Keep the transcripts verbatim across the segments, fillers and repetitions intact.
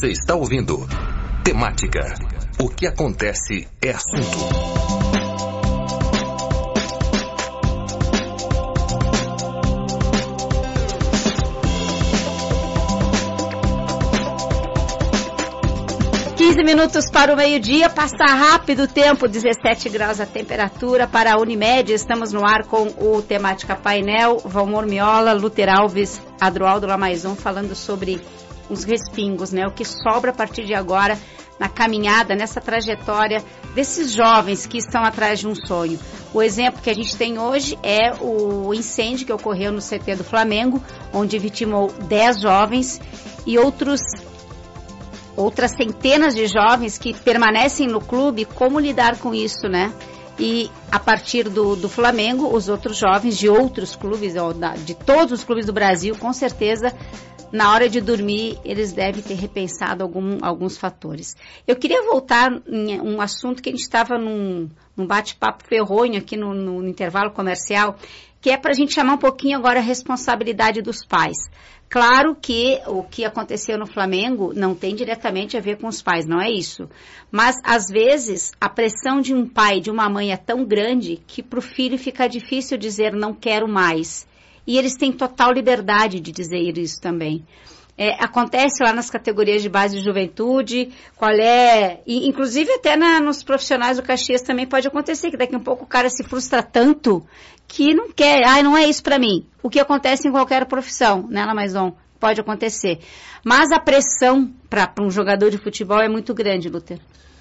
Você está ouvindo Temática. O que acontece é assunto. quinze minutos para o meio-dia, passa rápido o tempo, dezessete graus a temperatura. Para a Unimed, estamos no ar com o Temática Painel, Valmor Miola, Luther Alves, Adroaldo Lamaison, falando sobre os respingos, né? O que sobra a partir de agora na caminhada, nessa trajetória desses jovens que estão atrás de um sonho. O exemplo que a gente tem hoje é o incêndio que ocorreu no C T do Flamengo, onde vitimou dez jovens e outros... outras centenas de jovens que permanecem no clube. Como lidar com isso, né? E a partir do, do Flamengo, os outros jovens de outros clubes, ou da, de todos os clubes do Brasil, com certeza, na hora de dormir, eles devem ter repensado algum, alguns fatores. Eu queria voltar em um assunto que a gente estava num, num bate-papo ferronho aqui no, no, no intervalo comercial, que é para a gente chamar um pouquinho agora a responsabilidade dos pais. Claro que o que aconteceu no Flamengo não tem diretamente a ver com os pais, não é isso. Mas, às vezes, a pressão de um pai e de uma mãe é tão grande que para o filho fica difícil dizer não quero mais. E eles têm total liberdade de dizer isso também. É, acontece lá nas categorias de base de juventude, qual é... E, inclusive até na, nos profissionais do Caxias também pode acontecer, que daqui a um pouco o cara se frustra tanto que não quer, ah, não é isso pra mim. O que acontece em qualquer profissão, né, Lamaison? Pode acontecer. Mas a pressão para um jogador de futebol é muito grande, Luther.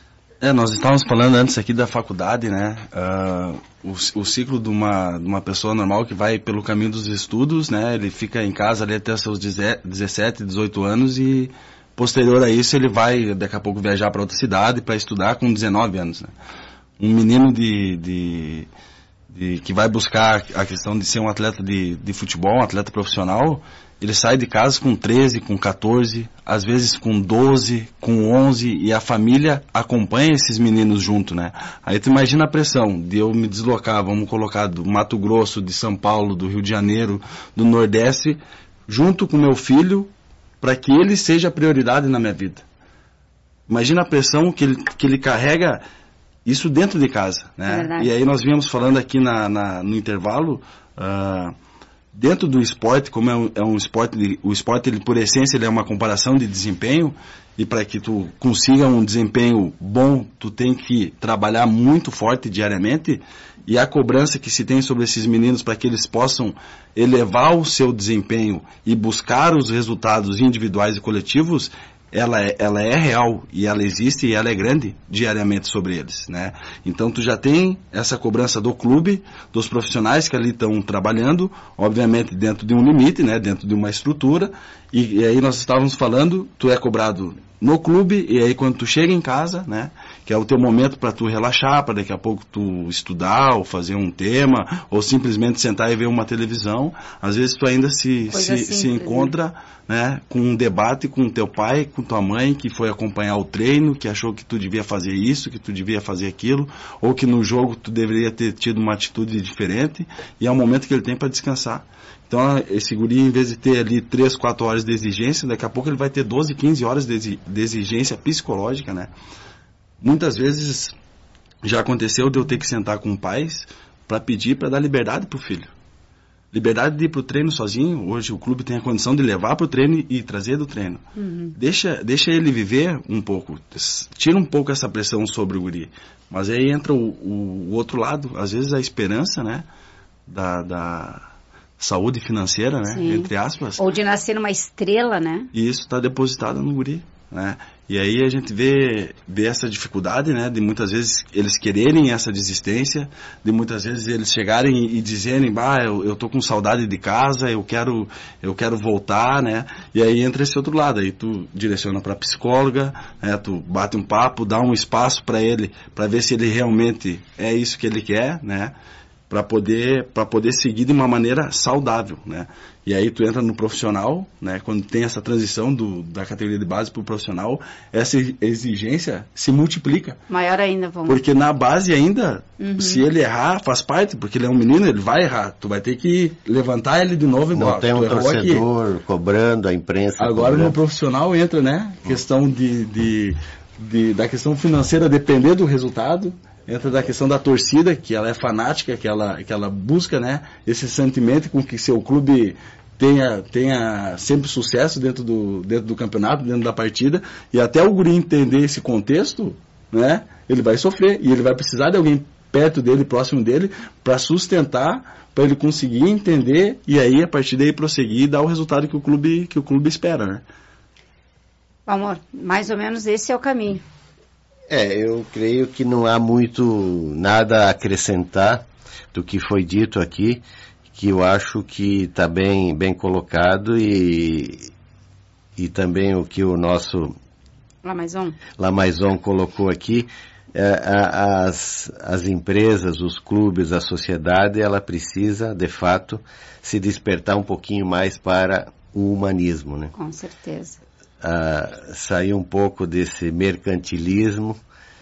É, nós estávamos falando antes aqui da faculdade, né? Uh, o, o ciclo de uma, de uma pessoa normal que vai pelo caminho dos estudos, né? Ele fica em casa ali até seus dezessete, dezoito anos e posterior a isso ele vai daqui a pouco viajar para outra cidade para estudar com dezenove anos, né? Um menino de, de, de, que vai buscar a questão de ser um atleta de, de futebol, um atleta profissional, ele sai de casa com treze, com quatorze, às vezes com doze, com onze, e a família acompanha esses meninos junto, né? Aí tu imagina a pressão de eu me deslocar, vamos colocar do Mato Grosso, de São Paulo, do Rio de Janeiro, do Nordeste, junto com meu filho, para que ele seja prioridade na minha vida. Imagina a pressão que ele, que ele carrega, isso dentro de casa, né? É, e aí nós viemos falando aqui na, na, no intervalo... Uh, dentro do esporte, como é um, é um esporte, o esporte ele, por essência ele é uma comparação de desempenho, e para que tu consiga um desempenho bom, tu tem que trabalhar muito forte diariamente, e a cobrança que se tem sobre esses meninos para que eles possam elevar o seu desempenho e buscar os resultados individuais e coletivos, ela é, ela é real, e ela existe, e ela é grande diariamente sobre eles, né? Então tu já tem essa cobrança do clube, dos profissionais que ali estão trabalhando, obviamente dentro de um limite, né? Dentro de uma estrutura, e, e aí nós estávamos falando, tu é cobrado no clube, e aí quando tu chega em casa, né? Que é o teu momento para tu relaxar, para daqui a pouco tu estudar, ou fazer um tema, ou simplesmente sentar e ver uma televisão, às vezes tu ainda se, se, simples, se encontra, né? Com um debate com teu pai, com tua mãe, que foi acompanhar o treino, que achou que tu devia fazer isso, que tu devia fazer aquilo, ou que no jogo tu deveria ter tido uma atitude diferente, e é o momento que ele tem para descansar. Então, esse guri, em vez de ter ali três, quatro horas de exigência, daqui a pouco ele vai ter doze, quinze horas de exigência psicológica, né? Muitas vezes já aconteceu de eu ter que sentar com pais para pedir para dar liberdade para o filho. Liberdade de ir para o treino sozinho. Hoje o clube tem a condição de levar para o treino e trazer do treino. Uhum. Deixa, deixa ele viver um pouco. Tira um pouco essa pressão sobre o guri. Mas aí entra o, o, o outro lado. Às vezes a esperança, né? Da... da saúde financeira, né? Sim. Entre aspas. Ou de nascer uma estrela, né? E isso está depositado no guri, né? E aí a gente vê, vê essa dificuldade, né? De muitas vezes eles quererem essa desistência, de muitas vezes eles chegarem e dizerem, bah, eu, eu tô com saudade de casa, eu quero, eu quero voltar, né? E aí entra esse outro lado, aí tu direciona para psicóloga, né? Tu bate um papo, dá um espaço para ele, para ver se ele realmente é isso que ele quer, né? para poder, para poder seguir de uma maneira saudável, né? E aí tu entra no profissional, né? Quando tem essa transição do, da categoria de base para o profissional, essa exigência se multiplica. Maior ainda, vamos. Porque na base ainda, uhum. se ele errar, faz parte, porque ele é um menino, ele vai errar. Tu vai ter que levantar ele de novo e não tem um torcedor aqui. Cobrando, a imprensa Agora cobrando. No profissional entra, né? Questão de, de, de, da questão financeira depender do resultado. Entra da questão da torcida, que ela é fanática, que ela, que ela busca, né, esse sentimento com que seu clube tenha, tenha sempre sucesso dentro do, dentro do campeonato, dentro da partida, e até o guri entender esse contexto, né, ele vai sofrer, e ele vai precisar de alguém perto dele, próximo dele, para sustentar, para ele conseguir entender, e aí a partir daí prosseguir e dar o resultado que o clube, que o clube espera, né. Amor, mais ou menos esse é o caminho. É, eu creio que não há muito nada a acrescentar do que foi dito aqui, que eu acho que está bem, bem colocado e, e também o que o nosso Lamaison, Lamaison colocou aqui, é, as, as empresas, os clubes, a sociedade, ela precisa, de fato, se despertar um pouquinho mais para o humanismo, né? Com certeza. Uh, sair um pouco desse mercantilismo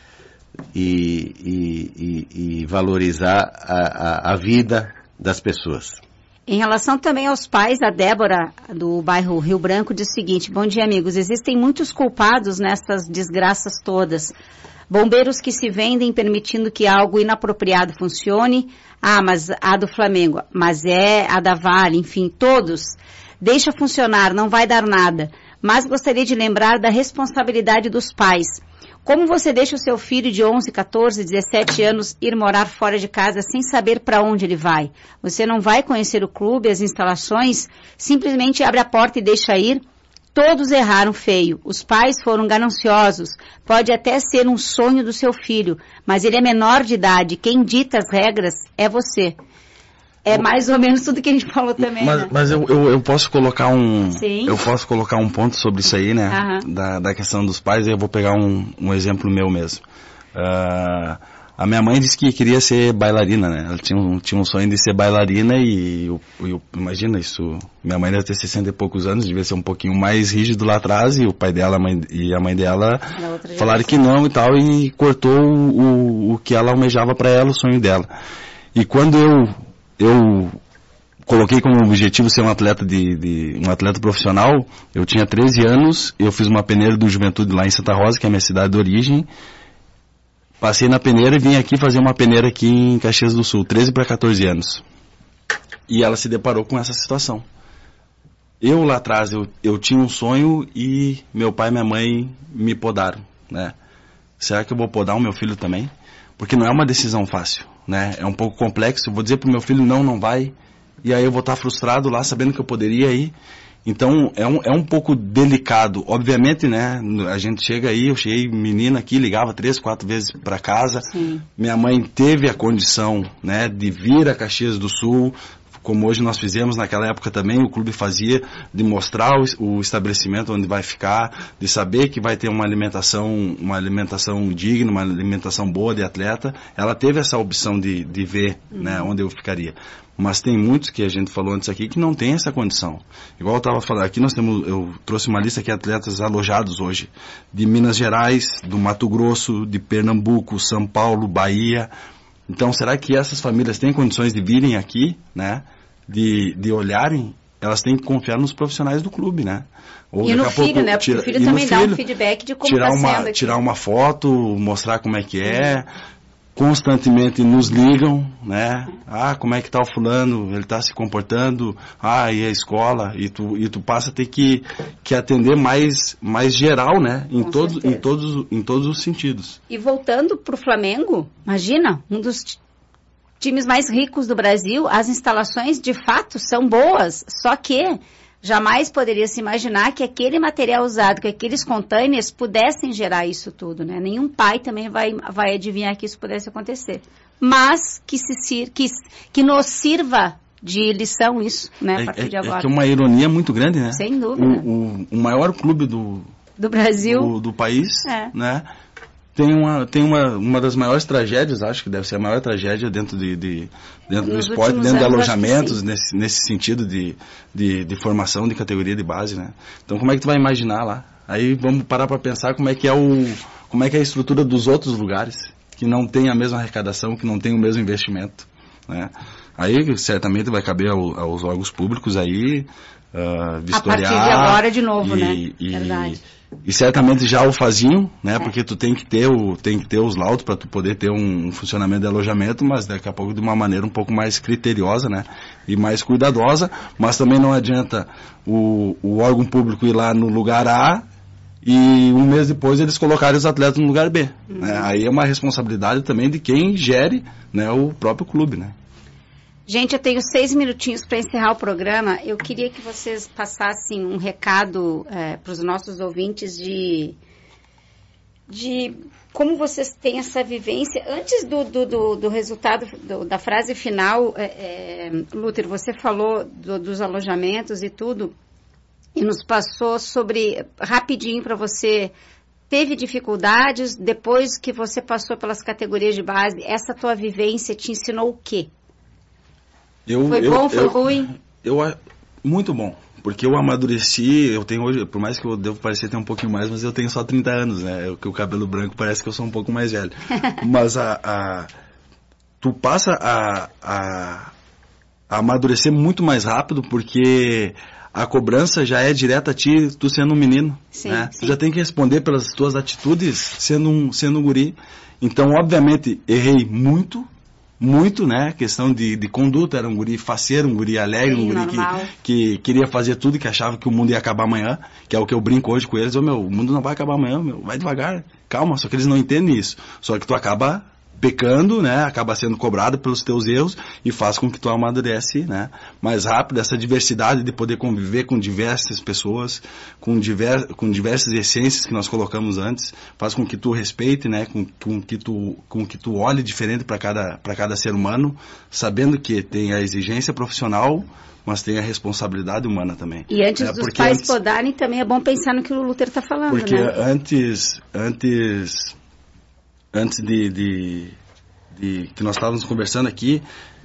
e, e, e, e valorizar a, a, a vida das pessoas. Em relação também aos pais, a Débora, do bairro Rio Branco, diz o seguinte: bom dia, amigos, existem muitos culpados nessas desgraças todas. Bombeiros que se vendem permitindo que algo inapropriado funcione. Ah, mas a do Flamengo, mas é a da Vale, enfim, todos. Deixa funcionar, não vai dar nada. Mas gostaria de lembrar da responsabilidade dos pais. Como você deixa o seu filho de onze, quatorze, dezessete anos ir morar fora de casa sem saber para onde ele vai? Você não vai conhecer o clube, as instalações, simplesmente abre a porta e deixa ir? Todos erraram feio. Os pais foram gananciosos. Pode até ser um sonho do seu filho, mas ele é menor de idade. Quem dita as regras é você. É mais ou menos tudo que a gente falou também, mas, né? Mas eu, eu, eu posso colocar um Sim. eu posso colocar um ponto sobre isso aí, né? Uhum. Da, da questão dos pais. Eu vou pegar um, um exemplo meu mesmo. Uh, a minha mãe disse que queria ser bailarina, né? Ela tinha um, tinha um sonho de ser bailarina e eu, eu, imagina isso. Minha mãe deve ter sessenta e poucos anos, devia ser um pouquinho mais rígido lá atrás, e o pai dela a mãe, e a mãe dela falaram que não e tal, e cortou o, o, o que ela almejava para ela, o sonho dela. E quando eu eu coloquei como objetivo ser um atleta de, de um atleta profissional, eu tinha treze anos, eu fiz uma peneira do Juventude lá em Santa Rosa, que é a minha cidade de origem. Passei na peneira e vim aqui fazer uma peneira aqui em Caxias do Sul, treze para quatorze anos. E ela se deparou com essa situação. Eu lá atrás, eu, eu tinha um sonho e meu pai e minha mãe me podaram, né? Será que eu vou podar o meu filho também? Porque não é uma decisão fácil, né? É um pouco complexo. Eu vou dizer pro meu filho, não, não vai. E aí eu vou estar frustrado lá, sabendo que eu poderia ir. Então, é um, é um pouco delicado. Obviamente, né? A gente chega aí, eu cheguei menina aqui, ligava três, quatro vezes para casa. Sim. Minha mãe teve a condição, né, de vir a Caxias do Sul, como hoje nós fizemos, naquela época também o clube fazia, de mostrar o, o estabelecimento onde vai ficar, de saber que vai ter uma alimentação, uma alimentação digna, uma alimentação boa de atleta. Ela teve essa opção de, de ver, uhum, né, onde eu ficaria. Mas tem muitos que a gente falou antes aqui que não tem essa condição. Igual eu estava falando, aqui nós temos, eu trouxe uma lista aqui de atletas alojados hoje, de Minas Gerais, do Mato Grosso, de Pernambuco, São Paulo, Bahia. Então, será que essas famílias têm condições de virem aqui, né? De, de olharem? Elas têm que confiar nos profissionais do clube, né? Ou e no filho, pouco, né? Porque tira, o filho também dá filho, um feedback de como está sendo aqui. Tirar uma foto, mostrar como é que é. Constantemente nos ligam, né? Ah, como é que tá o fulano? Ele está se comportando? Ah, e a escola? E tu, e tu passa a ter que, que atender mais, mais geral, né? Em todos, em, todos, em todos os sentidos. E voltando para o Flamengo, imagina, um dos times mais ricos do Brasil, as instalações de fato são boas, só que jamais poderia se imaginar que aquele material usado, que aqueles containers pudessem gerar isso tudo, né? Nenhum pai também vai, vai adivinhar que isso pudesse acontecer. Mas que, se, que, que nos sirva de lição isso, né? A partir é, de agora. É que é uma ironia muito grande, né? Sem dúvida. O, o, o maior clube do, do Brasil, do, do país, é. né? Tem uma, tem uma, uma das maiores tragédias, acho que deve ser a maior tragédia dentro, de, de, dentro do esporte, dentro de alojamentos, nesse, nesse sentido de, de, de formação de categoria de base, né? Então como é que tu vai imaginar lá? Aí vamos parar para pensar como é que é o, como é que é a estrutura dos outros lugares, que não tem a mesma arrecadação, que não tem o mesmo investimento, né? Aí certamente vai caber ao, aos órgãos públicos aí uh, vistoriar. A partir de agora de novo, e, né? E, Verdade. E certamente já o faziam, né? É. Porque tu tem que ter o, tem que ter os laudos para tu poder ter um, um funcionamento de alojamento, mas daqui a pouco de uma maneira um pouco mais criteriosa, né? E mais cuidadosa, mas também não adianta o, o órgão público ir lá no lugar A e um mês depois eles colocarem os atletas no lugar B. Uhum. Né? Aí é uma responsabilidade também de quem gere, né, o próprio clube, né? Gente, eu tenho seis minutinhos para encerrar o programa. Eu queria que vocês passassem um recado é, para os nossos ouvintes de, de como vocês têm essa vivência. Antes do, do, do, do resultado, do, da frase final, é, é, Lúter, você falou do, dos alojamentos e tudo, e nos passou sobre, rapidinho para você, teve dificuldades, depois que você passou pelas categorias de base, essa tua vivência te ensinou o quê? Eu, foi eu, bom, foi eu, ruim? Eu, muito bom, porque eu amadureci, eu tenho hoje, por mais que eu devo parecer ter um pouquinho mais, mas eu tenho só trinta anos, né? Eu, que o cabelo branco parece que eu sou um pouco mais velho. Mas a, a, tu passa a, a, a amadurecer muito mais rápido, porque a cobrança já é direta a ti, tu sendo um menino, sim, né? Sim. Tu já tem que responder pelas tuas atitudes sendo um, sendo um guri. Então, obviamente, errei muito, muito, né, questão de, de conduta, era um guri faceiro, um guri alegre, sim, um guri que, que queria fazer tudo, que achava que o mundo ia acabar amanhã, que é o que eu brinco hoje com eles, ô meu, o mundo não vai acabar amanhã, meu, vai devagar, calma, só que eles não entendem isso, só que tu acaba pecando, né, acaba sendo cobrado pelos teus erros e faz com que tu amadurece, né, mais rápido, essa diversidade de poder conviver com diversas pessoas, com, diver, com diversas essências que nós colocamos antes, faz com que tu respeite, né, com, com que tu, com que tu olhe diferente para cada, para cada ser humano, sabendo que tem a exigência profissional, mas tem a responsabilidade humana também. E antes é, dos pais antes, podarem, também é bom pensar no que o Lúter está falando, porque né? Porque antes, antes... Antes de, de, de que nós estávamos conversando aqui,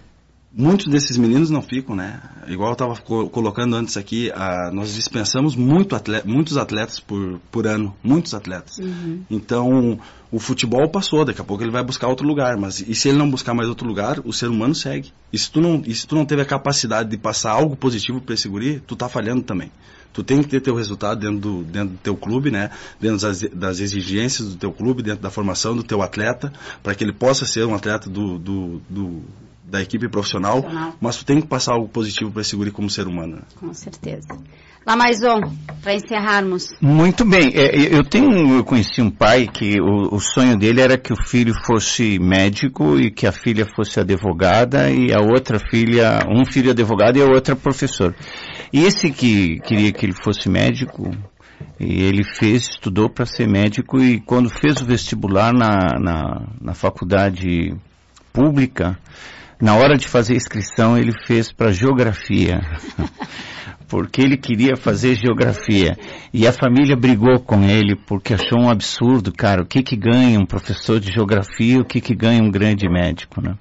muitos desses meninos não ficam, né? Igual eu estava co colocando antes aqui, a, nós dispensamos muito atleta, muitos atletas por, por ano, muitos atletas. Uhum. Então, o futebol passou, daqui a pouco ele vai buscar outro lugar, mas e se ele não buscar mais outro lugar, o ser humano segue. E se tu não, e se tu não teve a capacidade de passar algo positivo para esse guri, tu tá falhando também. Tu tem que ter teu resultado dentro do, dentro do teu clube, né? Dentro das, das exigências do teu clube, dentro da formação do teu atleta, para que ele possa ser um atleta do, do, do, da equipe profissional, profissional, mas tu tem que passar algo positivo para esse guri como ser humano. Né? Com certeza. Lamaison, para encerrarmos. Muito bem. Eu tenho, eu conheci um pai que o, o sonho dele era que o filho fosse médico e que a filha fosse advogada e a outra filha, um filho advogado e a outra professor. E esse que queria que ele fosse médico, e ele fez, estudou para ser médico e quando fez o vestibular na, na, na faculdade pública, na hora de fazer a inscrição ele fez para geografia. Porque ele queria fazer geografia. E a família brigou com ele porque achou um absurdo, cara, o que que ganha um professor de geografia, o que que ganha um grande médico, né?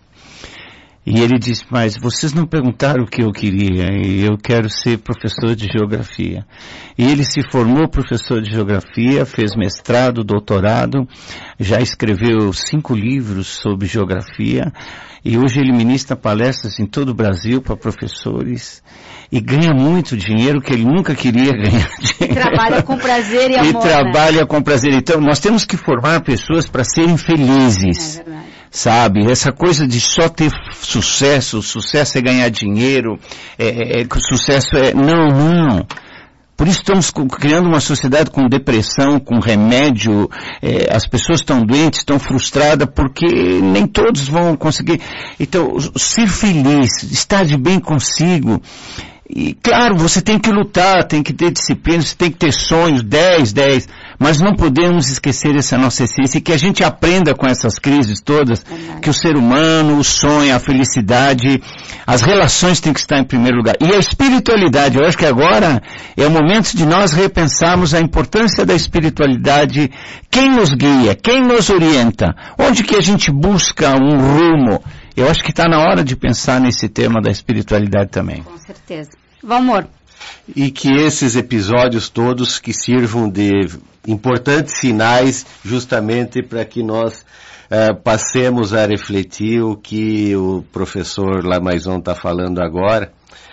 E ele disse, mas vocês não perguntaram o que eu queria, e eu quero ser professor de geografia. E ele se formou professor de geografia, fez mestrado, doutorado, já escreveu cinco livros sobre geografia, e hoje ele ministra palestras em todo o Brasil para professores, e ganha muito dinheiro que ele nunca queria ganhar dinheiro. Trabalha com prazer e amor, E trabalha né? com prazer. Então, nós temos que formar pessoas para serem felizes. É verdade. Sabe? Essa coisa de só ter sucesso, sucesso é ganhar dinheiro, é, é, sucesso é... Não, não. Por isso estamos criando uma sociedade com depressão, com remédio, é, as pessoas estão doentes, estão frustradas, porque nem todos vão conseguir. Então, ser feliz, estar de bem consigo, e, claro, você tem que lutar, tem que ter disciplina, você tem que ter sonhos, dez, dez, mas não podemos esquecer essa nossa essência e que a gente aprenda com essas crises todas, Verdade. que o ser humano, o sonho, a felicidade, as relações têm que estar em primeiro lugar. E a espiritualidade, eu acho que agora é o momento de nós repensarmos a importância da espiritualidade, quem nos guia, quem nos orienta, onde que a gente busca um rumo. Eu acho que está na hora de pensar nesse tema da espiritualidade também. Com certeza. Valmor. E que esses episódios todos que sirvam de importantes sinais justamente para que nós uh, passemos a refletir o que o professor Lamaison está falando agora.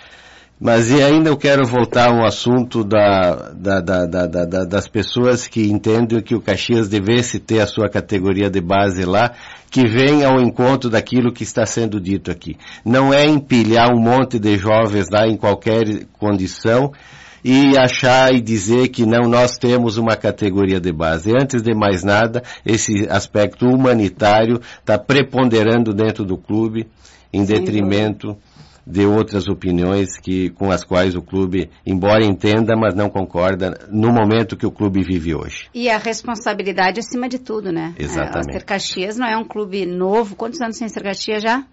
Mas e ainda eu quero voltar a um assunto da, da, da, da, da, das pessoas que entendem que o Caxias devesse ter a sua categoria de base lá, que vem ao encontro daquilo que está sendo dito aqui. Não é empilhar um monte de jovens lá em qualquer condição e achar e dizer que não, nós temos uma categoria de base. Antes de mais nada, esse aspecto humanitário está preponderando dentro do clube, em Sem detrimento dúvida. de outras opiniões que, com as quais o clube, embora entenda, mas não concorda no momento que o clube vive hoje. E a responsabilidade acima de tudo, né? Exatamente. É, o Ser Caxias não é um clube novo. Quantos anos tem Ser Caxias já?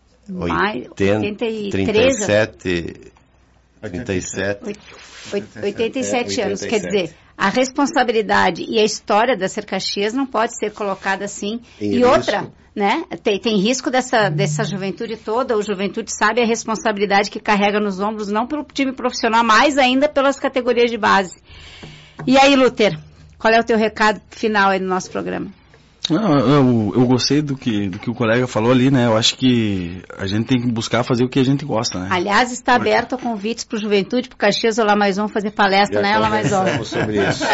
Mais, oitenta e três? trinta e sete. trinta e sete. oitenta e sete anos. Quer dizer, a responsabilidade e a história da Ser Caxias não pode ser colocada assim. Em e risco. outra... Né? Tem, tem risco dessa, dessa juventude toda, o juventude sabe a responsabilidade que carrega nos ombros, não pelo time profissional, mas ainda pelas categorias de base. E aí, Luther, qual é o teu recado final aí no nosso programa? Não, eu, eu gostei do que, do que o colega falou ali, né? Eu acho que a gente tem que buscar fazer o que a gente gosta, né? Aliás, está aberto a convites para o Juventude, para o Caxias ou Lamaison fazer palestra, Já né, Lamaison? sobre isso.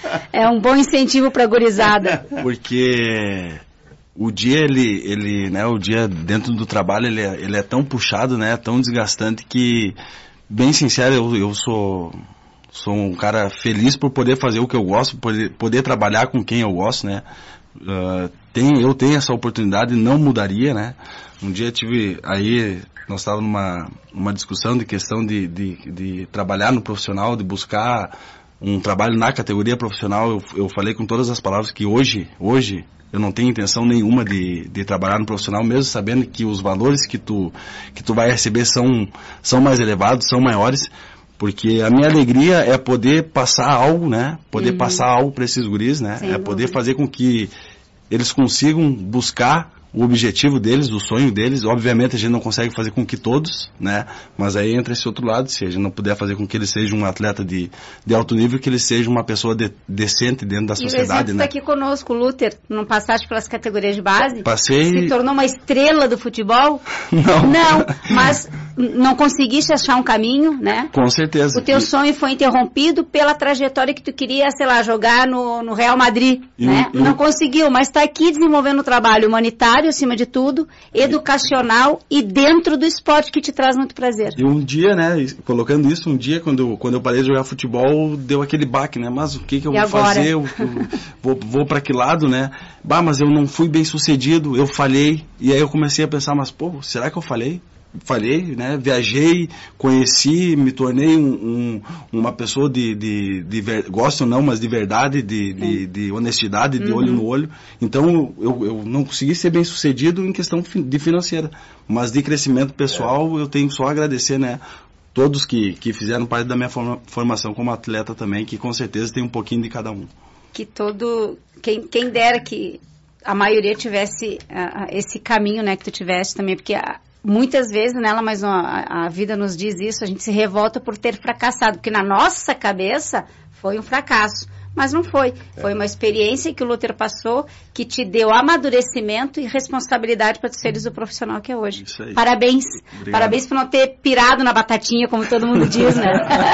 É um bom incentivo para a gurizada. Porque... O dia, ele, ele, né, o dia dentro do trabalho, ele é, ele é tão puxado, né, tão desgastante que, bem sincero, eu, eu sou, sou um cara feliz por poder fazer o que eu gosto, poder, poder trabalhar com quem eu gosto, né. Uh, tem, eu tenho essa oportunidade, não mudaria, né. Um dia tive, aí, nós estávamos numa, numa discussão de questão de, de, de trabalhar no profissional, de buscar um trabalho na categoria profissional. Eu, eu falei com todas as palavras que hoje, hoje, eu não tenho intenção nenhuma de, de trabalhar no profissional, mesmo sabendo que os valores que tu, que tu vai receber são, são mais elevados, são maiores, porque a minha alegria é poder passar algo, né? Poder uhum. passar algo para esses guris, né? Sem é poder dúvida. fazer com que eles consigam buscar o objetivo deles, o sonho deles. Obviamente a gente não consegue fazer com que todos, né? Mas aí entra esse outro lado, se a gente não puder fazer com que ele seja um atleta de, de alto nível, que ele seja uma pessoa de, decente dentro da sociedade, e o exemplo né? Está aqui conosco, o Luther, não passaste pelas categorias de base? Passei... Se tornou uma estrela do futebol? Não. Não, mas não conseguiste achar um caminho, né? Com certeza. O teu e... sonho foi interrompido pela trajetória que tu queria, sei lá, jogar no, no Real Madrid, e né? Um, não um... conseguiu, mas está aqui desenvolvendo um trabalho humanitário, acima de tudo, educacional e dentro do esporte, que te traz muito prazer. E um dia, né, colocando isso, um dia, quando eu, quando eu parei de jogar futebol, deu aquele baque, né, mas o que que eu e vou agora? fazer? Eu, eu, vou vou para que lado, né? Bah, mas eu não fui bem sucedido, eu falhei, e aí eu comecei a pensar, mas pô, será que eu falhei? Falhei, né? Viajei, conheci, me tornei um, um, uma pessoa de, de, de ver, gosto ou não, mas de verdade, de, de, de honestidade, de uhum. olho no olho. Então, eu, eu não consegui ser bem sucedido em questão de financeira, mas de crescimento pessoal, eu tenho só a agradecer, né? Todos que, que fizeram parte da minha forma, formação como atleta também, que com certeza tem um pouquinho de cada um. Que todo, quem, quem dera que a maioria tivesse uh, esse caminho, né, que tu tivesse também, porque a, muitas vezes nela, mas a, a vida nos diz isso, a gente se revolta por ter fracassado, porque na nossa cabeça foi um fracasso, mas não foi. É. Foi uma experiência que o Luther passou, que te deu amadurecimento e responsabilidade para tu seres o profissional que é hoje. Isso aí. Parabéns. Obrigado. Parabéns por não ter pirado na batatinha, como todo mundo diz, né?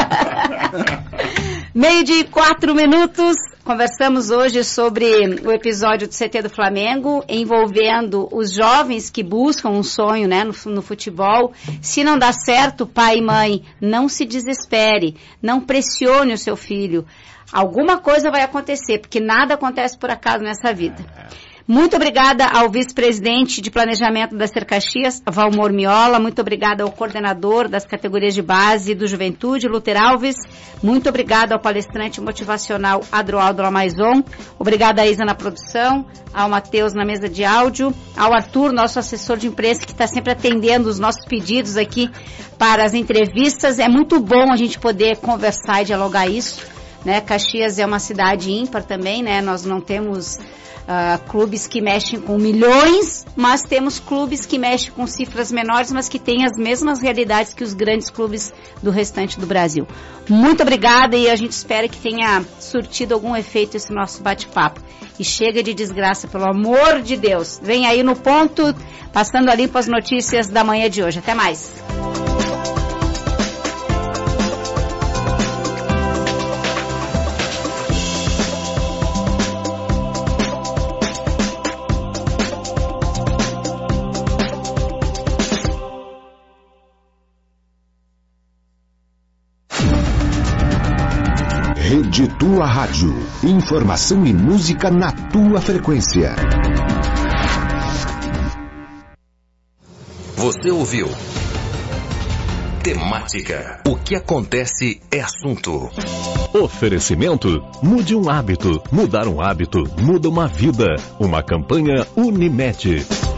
Meio de quatro minutos. Conversamos hoje sobre o episódio do C T do Flamengo, envolvendo os jovens que buscam um sonho, né, no, no futebol. Se não dá certo, pai e mãe, não se desespere, não pressione o seu filho. Alguma coisa vai acontecer, porque nada acontece por acaso nessa vida. Muito obrigada ao vice-presidente de planejamento da Ser Caxias, Valmor Miola. Muito obrigada ao coordenador das categorias de base do Juventude, Luther Alves. Muito obrigada ao palestrante motivacional Adroaldo Lamaison. Obrigada a Isa na produção, ao Matheus na mesa de áudio, ao Arthur, nosso assessor de imprensa, que está sempre atendendo os nossos pedidos aqui para as entrevistas. É muito bom a gente poder conversar e dialogar isso, né? Caxias é uma cidade ímpar também, né? Nós não temos uh, clubes que mexem com milhões, mas temos clubes que mexem com cifras menores, mas que têm as mesmas realidades que os grandes clubes do restante do Brasil. Muito obrigada e a gente espera que tenha surtido algum efeito esse nosso bate-papo. E chega de desgraça, pelo amor de Deus. Vem aí no ponto, passando a limpo as notícias da manhã de hoje. Até mais. Rede Tua Rádio. Informação e música na tua frequência. Você ouviu Temática. O que acontece é assunto. Oferecimento. Mude um hábito. Mudar um hábito muda uma vida. Uma campanha Unimed.